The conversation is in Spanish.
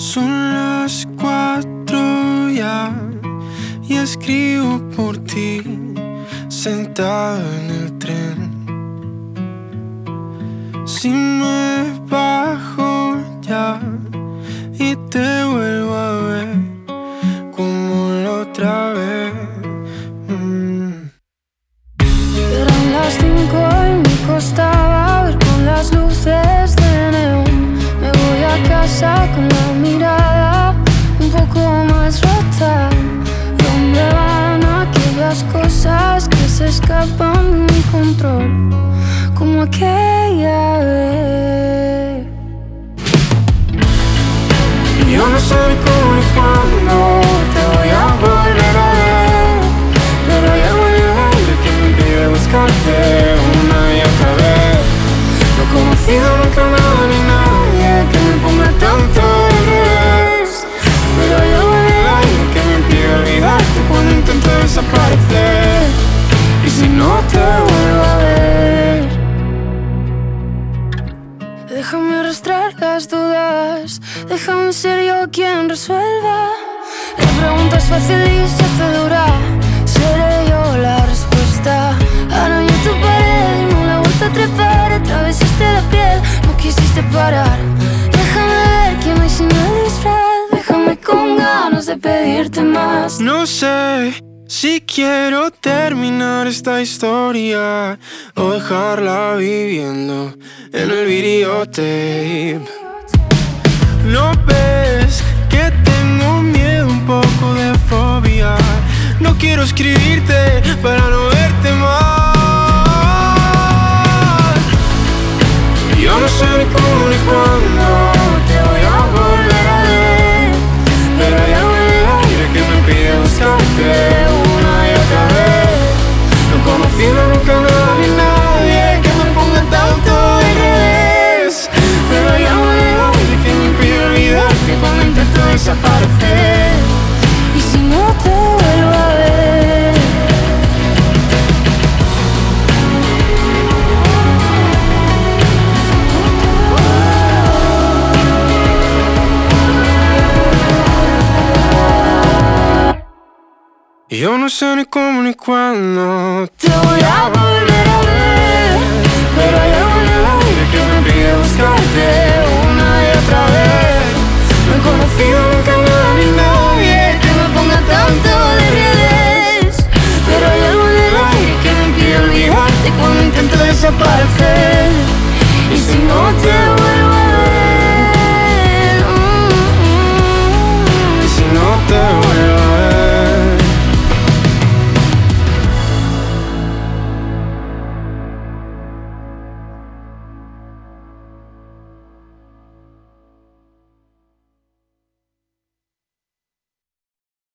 Son las 4 ya y escribo por ti, sentado en el tren. Si me bajo ya y te vuelvo a ver como la otra vez. Eran las 5 y me costaba ver con las luces de neón. Me voy a casa con la mirada un poco más rota. ¿Dónde van aquellas cosas que se escapan de mi control? Como aquella vez. Yo no sé ni cómo ni cuándo te voy a volver a ver, pero hay algo en el aire que me impide buscarte una y otra vez. No he conocido nunca nada ni nadie que me ponga tanto al revés, pero hay algo en el aire que me impide olvidarte cuando intento desaparecer. Y si no te vuelvo a ver, déjame arrastrar las dudas, déjame ser yo quien resuelva. La pregunta es fácil y se hace dura, seré yo la respuesta. Arañé tu pared y no la vuelta a trepar, atravesaste la piel, no quisiste parar. Déjame ver quién hay sin el disfraz, déjame con ganas de pedirte más. no sé si quiero terminar esta historia o dejarla viviendo en el videotape. ¿No ves que tengo miedo, un poco de fobia? No quiero escribirte para no verte mal. Yo no sé ni cómo ni cuándo te voy a volver a ver, pero hay algo en el aire que me impide buscarte una y otra vez. No he conocido nunca nada ni nadie que me ponga tanto al revés, pero hay algo en el aire que me impide olvidarte cuando intento desaparecer. Y si no te vuelvo a ver, yo no sé ni cómo ni cuándo te voy a volver a ver, pero hay algo en el aire que me impide buscarte una y otra vez. No he conocido nunca nada ni nadie que me ponga tanto de revés, pero hay algo en el aire que me impide olvidarte cuando intento desaparecer. Y si no te